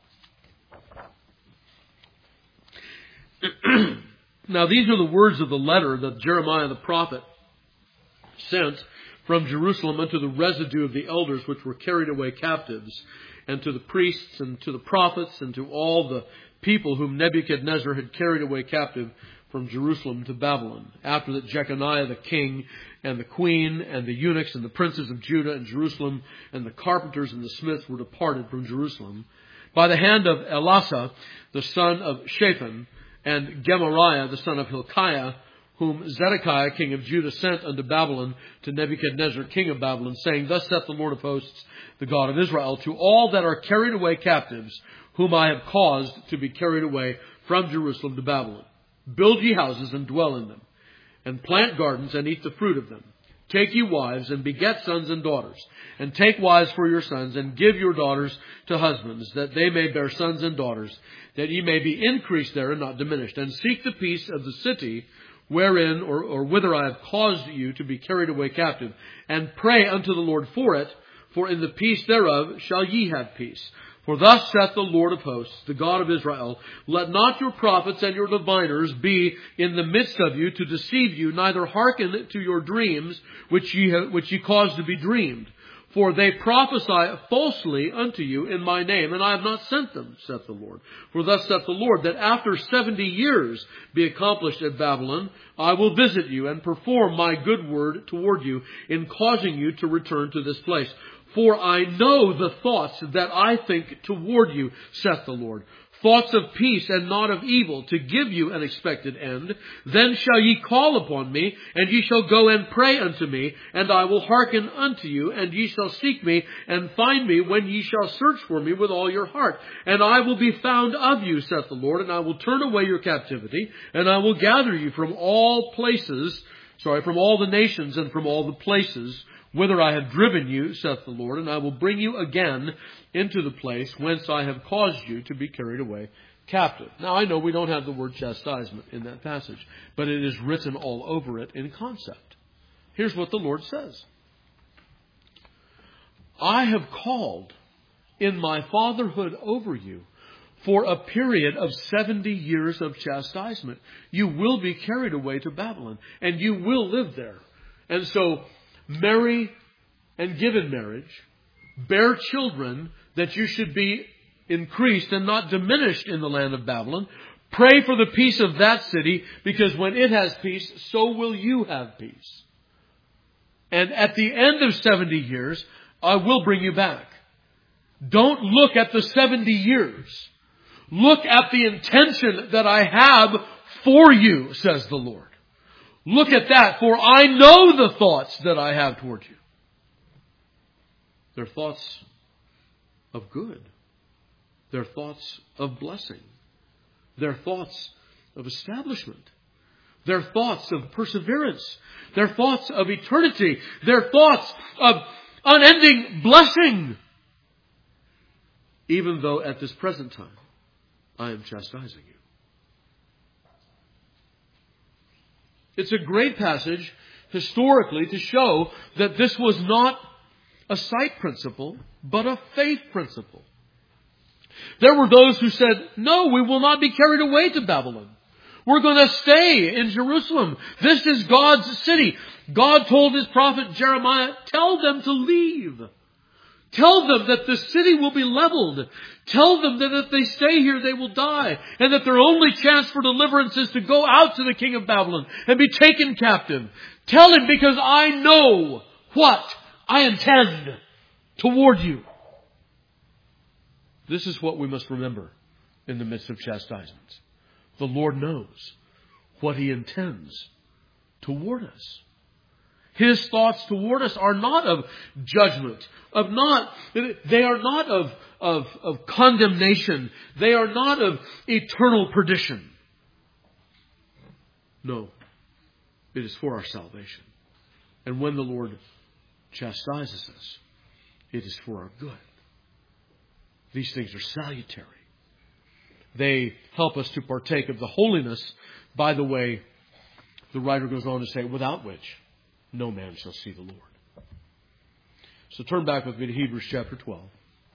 Now these are the words of the letter that Jeremiah the prophet sent from Jerusalem unto the residue of the elders which were carried away captives, and to the priests and to the prophets and to all the people whom Nebuchadnezzar had carried away captive from Jerusalem to Babylon, after that Jeconiah the king and the queen and the eunuchs and the princes of Judah and Jerusalem and the carpenters and the smiths were departed from Jerusalem, by the hand of Elasah the son of Shaphan and Gemariah the son of Hilkiah, whom Zedekiah king of Judah sent unto Babylon to Nebuchadnezzar king of Babylon, saying, thus saith the Lord of hosts, the God of Israel, to all that are carried away captives, whom I have caused to be carried away from Jerusalem to Babylon. Build ye houses and dwell in them, and plant gardens and eat the fruit of them. Take ye wives and beget sons and daughters, and take wives for your sons, and give your daughters to husbands, that they may bear sons and daughters, that ye may be increased there and not diminished. And seek the peace of the city wherein or, or whither I have caused you to be carried away captive, and pray unto the Lord for it, for in the peace thereof shall ye have peace. For thus saith the Lord of hosts, the God of Israel, let not your prophets and your diviners be in the midst of you to deceive you, neither hearken to your dreams which ye, have, which ye cause to be dreamed. For they prophesy falsely unto you in my name, and I have not sent them, saith the Lord. For thus saith the Lord, that after seventy years be accomplished at Babylon, I will visit you and perform my good word toward you in causing you to return to this place. For I know the thoughts that I think toward you, saith the Lord. Thoughts of peace and not of evil, to give you an expected end. Then shall ye call upon me, and ye shall go and pray unto me, and I will hearken unto you, and ye shall seek me and find me when ye shall search for me with all your heart. And I will be found of you, saith the Lord, and I will turn away your captivity, and I will gather you from all places, sorry, from all the nations and from all the places whither I have driven you, saith the Lord, and I will bring you again into the place whence I have caused you to be carried away captive. Now, I know we don't have the word chastisement in that passage, but it is written all over it in concept. Here's what the Lord says. I have called in my fatherhood over you for a period of seventy years of chastisement. You will be carried away to Babylon, and you will live there. And so, marry and give in marriage, bear children, that you should be increased and not diminished in the land of Babylon. Pray for the peace of that city, because when it has peace, so will you have peace. And at the end of seventy years, I will bring you back. Don't look at the seventy years. Look at the intention that I have for you, says the Lord. Look at that, for I know the thoughts that I have toward you. They're thoughts of good. They're thoughts of blessing. They're thoughts of establishment. They're thoughts of perseverance. They're thoughts of eternity. They're thoughts of unending blessing. Even though at this present time, I am chastising you. It's a great passage historically to show that this was not a sight principle, but a faith principle. There were those who said, no, we will not be carried away to Babylon. We're going to stay in Jerusalem. This is God's city. God told His prophet Jeremiah, tell them to leave. Tell them that the city will be leveled. Tell them that if they stay here, they will die. And that their only chance for deliverance is to go out to the king of Babylon and be taken captive. Tell him, because I know what I intend toward you. This is what we must remember in the midst of chastisements. The Lord knows what He intends toward us. His thoughts toward us are not of judgment, of not, they are not of, of, of condemnation. They are not of eternal perdition. No, it is for our salvation. And when the Lord chastises us, it is for our good. These things are salutary. They help us to partake of the holiness, by the way, the writer goes on to say, without which no man shall see the Lord. So turn back with me to Hebrews chapter twelve.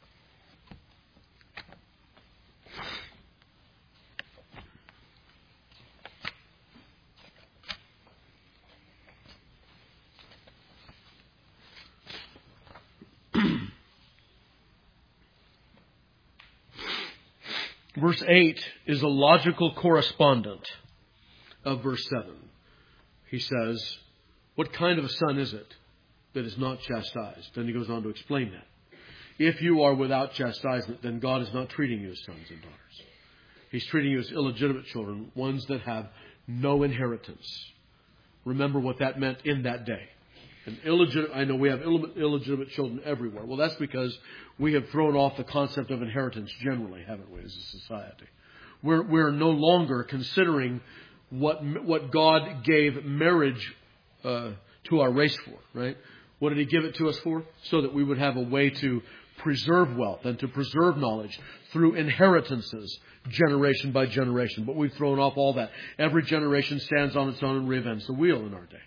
Verse eight is a logical correspondent of verse seven. He says, what kind of a son is it that is not chastised? Then he goes on to explain that. If you are without chastisement, then God is not treating you as sons and daughters. He's treating you as illegitimate children, ones that have no inheritance. Remember what that meant in that day. And illegitimate, I know we have Ill, illegitimate children everywhere. Well, that's because we have thrown off the concept of inheritance generally, haven't we, as a society? We're, we're no longer considering what, what God gave marriage uh, to our race for, right? What did He give it to us for? So that we would have a way to preserve wealth and to preserve knowledge through inheritances, generation by generation. But we've thrown off all that. Every generation stands on its own and reinvents the wheel in our day.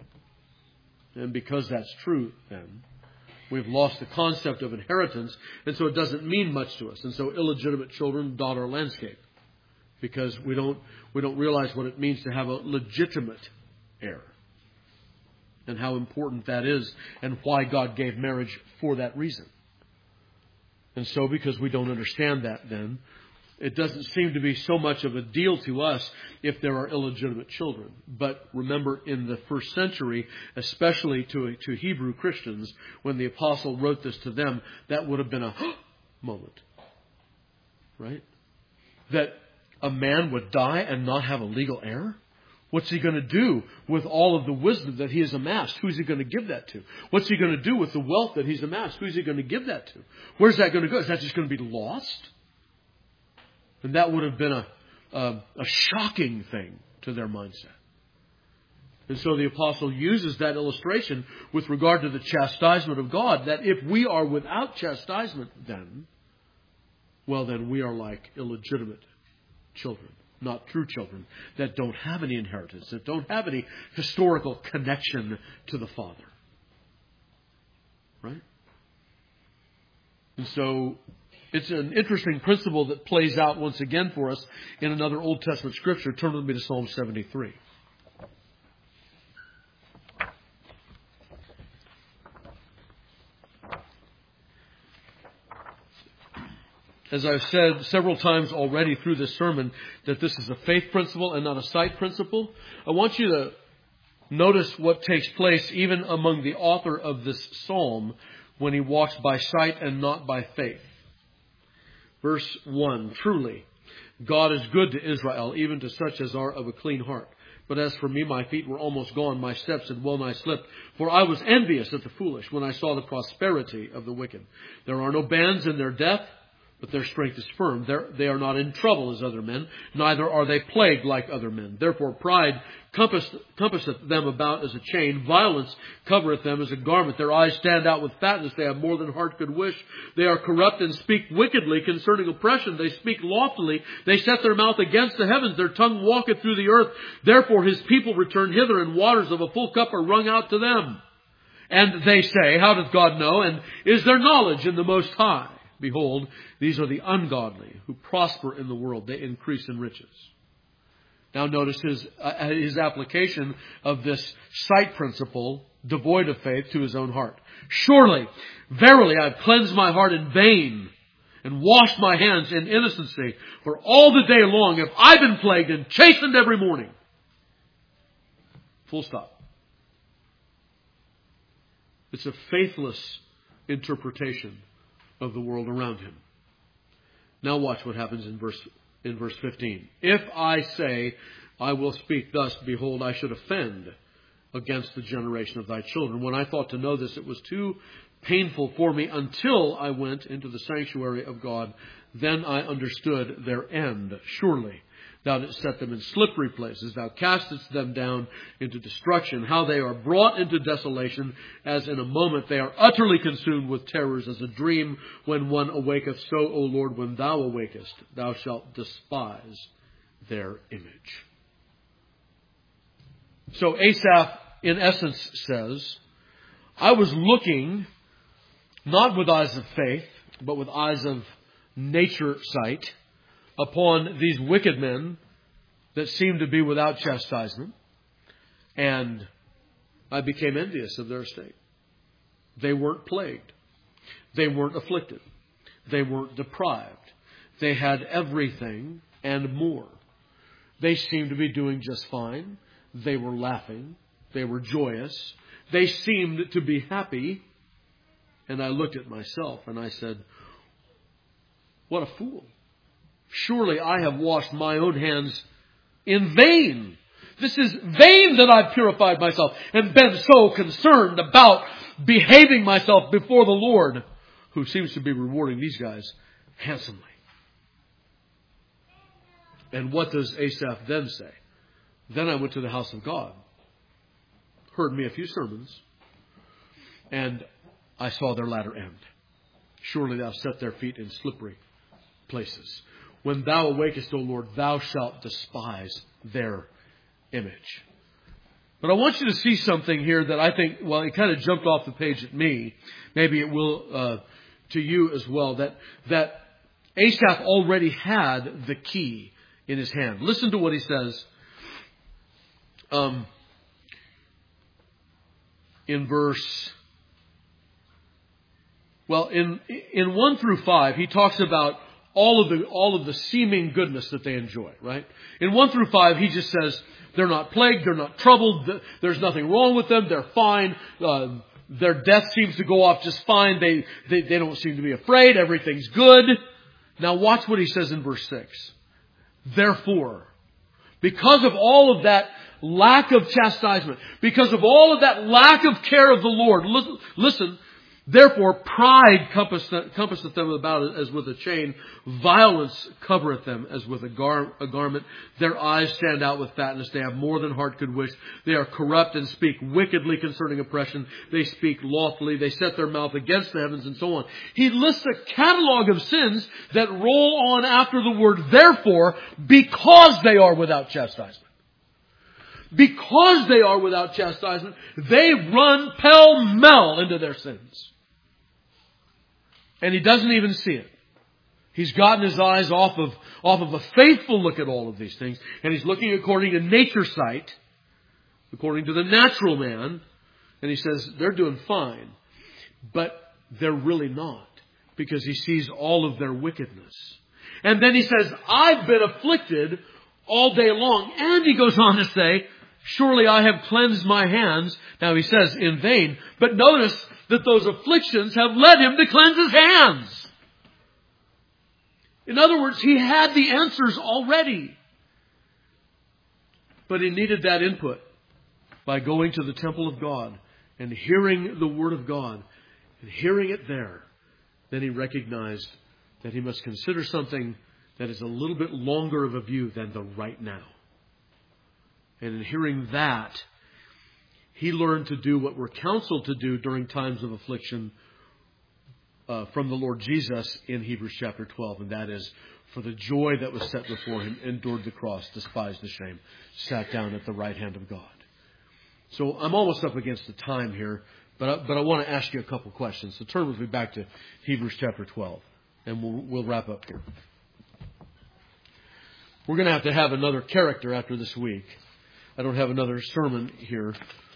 And because that's true, then, we've lost the concept of inheritance, and so it doesn't mean much to us. And so illegitimate children dot our landscape, because we don't we don't realize what it means to have a legitimate heir, and how important that is, and why God gave marriage for that reason. And so, because we don't understand that, then, it doesn't seem to be so much of a deal to us if there are illegitimate children. But remember, in the first century, especially to, to Hebrew Christians, when the apostle wrote this to them, that would have been a moment. Right? That a man would die and not have a legal heir? What's he going to do with all of the wisdom that he has amassed? Who's he going to give that to? What's he going to do with the wealth that he's amassed? Who's he going to give that to? Where's that going to go? Is that just going to be lost? And that would have been a, a, a shocking thing to their mindset. And so the apostle uses that illustration with regard to the chastisement of God, that if we are without chastisement, then, well, then we are like illegitimate children, not true children, that don't have any inheritance, that don't have any historical connection to the Father. Right? And so it's an interesting principle that plays out once again for us in another Old Testament scripture. Turn with me to Psalm seventy-three. As I've said several times already through this sermon, that this is a faith principle and not a sight principle. I want you to Notice what takes place even among the author of this psalm when he walks by sight and not by faith. Verse one, truly, God is good to Israel, even to such as are of a clean heart. But as for me, my feet were almost gone, my steps had well nigh slipped. For I was envious at the foolish when I saw the prosperity of the wicked. There are no bands in their death, but their strength is firm. They're, they are not in trouble as other men, neither are they plagued like other men. Therefore pride compass, compasseth them about as a chain. Violence covereth them as a garment. Their eyes stand out with fatness. They have more than heart could wish. They are corrupt and speak wickedly concerning oppression. They speak loftily. They set their mouth against the heavens. Their tongue walketh through the earth. Therefore his people return hither, and waters of a full cup are wrung out to them. And they say, how doth God know? And is there knowledge in the Most High? Behold, these are the ungodly who prosper in the world. They increase in riches. Now notice his, uh, his application of this sight principle, devoid of faith, to his own heart. Surely, verily, I have cleansed my heart in vain and washed my hands in innocency. For all the day long have I been plagued and chastened every morning. Full stop. It's a faithless interpretation of the world around him. Now watch what happens in verse in verse fifteen. If I say, I will speak thus, behold, I should offend against the generation of thy children. When I thought to know this, it was too painful for me until I went into the sanctuary of God. Then I understood their end. Surely thou didst set them in slippery places. Thou castest them down into destruction. How they are brought into desolation, as in a moment they are utterly consumed with terrors, as a dream when one awaketh. So, O Lord, when thou awakest, thou shalt despise their image. So Asaph, in essence, says, I was looking not with eyes of faith, but with eyes of nature sight, upon these wicked men that seem to be without chastisement, and I became envious of their estate. They weren't plagued. They weren't afflicted. They weren't deprived. They had everything and more. They seemed to be doing just fine. They were laughing. They were joyous. They seemed to be happy. And I looked at myself and I said, what a fool. Surely I have washed my own hands in vain. This is vain that I've purified myself and been so concerned about behaving myself before the Lord, who seems to be rewarding these guys handsomely. And what does Asaph then say? Then I went to the house of God, heard me a few sermons, and I saw their latter end. Surely thou set their feet in slippery places. When thou awakest, O Lord, thou shalt despise their image. But I want you to see something here that I think, well, it kind of jumped off the page at me. Maybe it will uh, to you as well. That, that Asaph already had the key in his hand. Listen to what he says um, in verse... Well, in in one through five, he talks about all of the all of the seeming goodness that they enjoy, right? In one through five, he just says they're not plagued, they're not troubled, there's nothing wrong with them, they're fine. Uh, their death seems to go off just fine. They, they they don't seem to be afraid. Everything's good. Now watch what he says in verse six. Therefore, because of all of that lack of chastisement, because of all of that lack of care of the Lord, listen, listen therefore pride compasseth, compasseth them about as with a chain. Violence covereth them as with a, gar, a garment. Their eyes stand out with fatness. They have more than heart could wish. They are corrupt and speak wickedly concerning oppression. They speak lawfully. They set their mouth against the heavens, and so on. He lists a catalog of sins that roll on after the word therefore, because they are without chastisement. Because they are without chastisement, they run pell-mell into their sins. And he doesn't even see it. He's gotten his eyes off of, off of a faithful look at all of these things. And he's looking according to nature's sight, according to the natural man. And he says, they're doing fine. But they're really not. Because he sees all of their wickedness. And then he says, I've been afflicted all day long. And he goes on to say, surely I have cleansed my hands. Now he says in vain, but notice that those afflictions have led him to cleanse his hands. In other words, he had the answers already. But he needed that input by going to the temple of God and hearing the Word of God and hearing it there. Then he recognized that he must consider something that is a little bit longer of a view than the right now. And in hearing that, he learned to do what we're counseled to do during times of affliction uh, from the Lord Jesus in Hebrews chapter twelve. And that is, for the joy that was set before him, endured the cross, despised the shame, sat down at the right hand of God. So I'm almost up against the time here, but I, but I want to ask you a couple questions. So turn with me back to Hebrews chapter twelve, and we'll, we'll wrap up here. We're going to have to have another character after this week. I don't have another sermon here.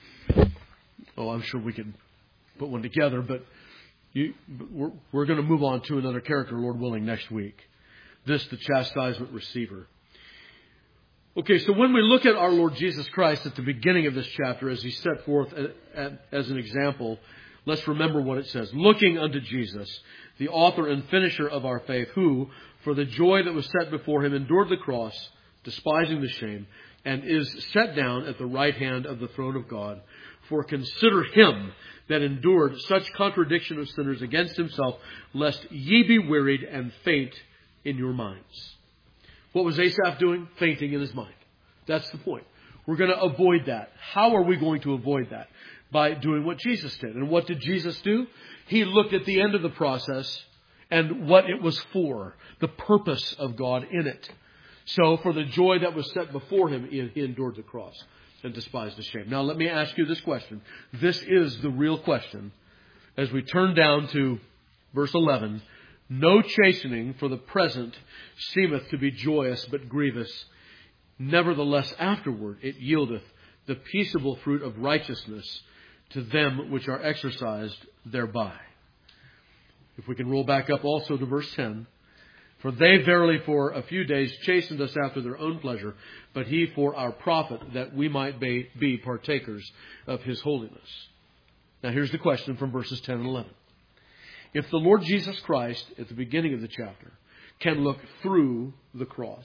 Oh, I'm sure we could put one together, but you, we're, we're going to move on to another character, Lord willing, next week. This, the chastisement receiver. Okay, so when we look at our Lord Jesus Christ at the beginning of this chapter, as he set forth as an example, let's remember what it says. Looking unto Jesus, the author and finisher of our faith, who, for the joy that was set before him, endured the cross, despising the shame, and is set down at the right hand of the throne of God. For consider him that endured such contradiction of sinners against himself, lest ye be wearied and faint in your minds. What was Asaph doing? Fainting in his mind. That's the point. We're going to avoid that. How are we going to avoid that? By doing what Jesus did. And what did Jesus do? He looked at the end of the process and what it was for. The purpose of God in it. So for the joy that was set before him, he endured the cross and despised the shame. Now let me ask you this question. This is the real question. As we turn down to verse eleven. No chastening for the present seemeth to be joyous, but grievous. Nevertheless, afterward it yieldeth the peaceable fruit of righteousness to them which are exercised thereby. If we can roll back up also to verse ten. For they verily for a few days chastened us after their own pleasure, but he for our profit, that we might be, be partakers of his holiness. Now here's the question from verses ten and eleven. If the Lord Jesus Christ, at the beginning of the chapter, can look through the cross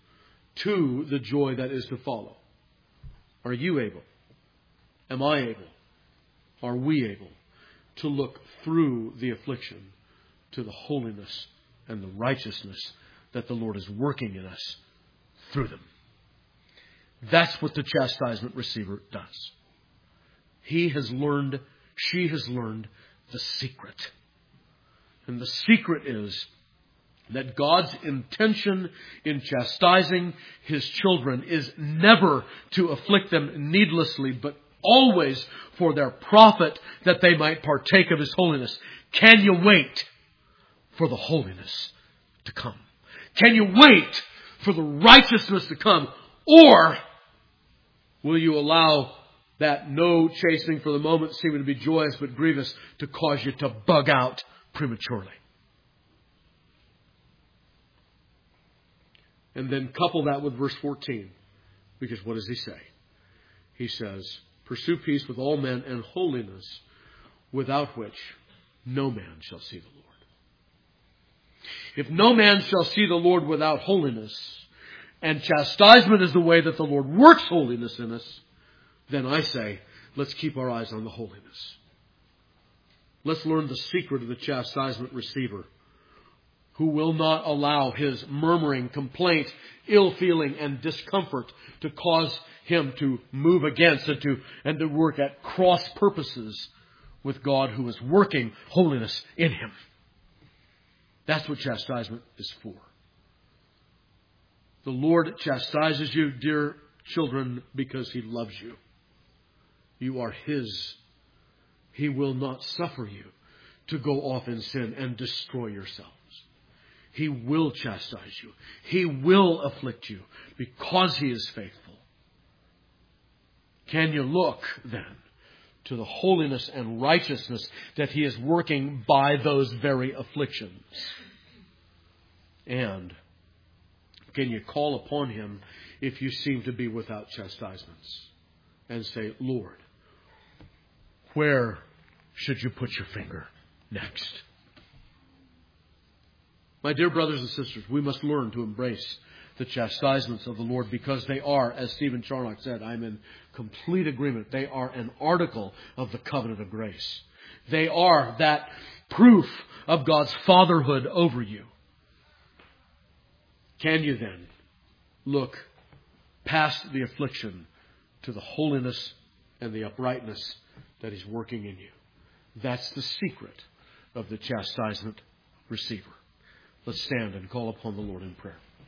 to the joy that is to follow, are you able? Am I able? Are we able to look through the affliction to the holiness and the righteousness that the Lord is working in us through them? That's what the chastisement receiver does. He has learned, she has learned the secret. And the secret is that God's intention in chastising his children is never to afflict them needlessly, but always for their profit, that they might partake of his holiness. Can you wait for the holiness to come? Can you wait for the righteousness to come? Or will you allow that no chastening for the moment seeming to be joyous but grievous to cause you to bug out prematurely? And then couple that with verse fourteen. Because what does he say? He says, pursue peace with all men and holiness, without which no man shall see the Lord. If no man shall see the Lord without holiness, and chastisement is the way that the Lord works holiness in us, then I say, let's keep our eyes on the holiness. Let's learn the secret of the chastisement receiver, who will not allow his murmuring, complaint, ill feeling, and discomfort to cause him to move against and to, and to work at cross purposes with God, who is working holiness in him. That's what chastisement is for. The Lord chastises you, dear children, because he loves you. You are his. He will not suffer you to go off in sin and destroy yourselves. He will chastise you. He will afflict you because he is faithful. Can you look then to the holiness and righteousness that he is working by those very afflictions? And can you call upon him if you seem to be without chastisements? and say, Lord, where should you put your finger next? My dear brothers and sisters, we must learn to embrace the chastisements of the Lord, because they are, as Stephen Charnock said, I'm in complete agreement, they are an article of the covenant of grace. They are that proof of God's fatherhood over you. Can you then look past the affliction to the holiness and the uprightness that He's working in you? That's the secret of the chastisement receiver. Let's stand and call upon the Lord in prayer.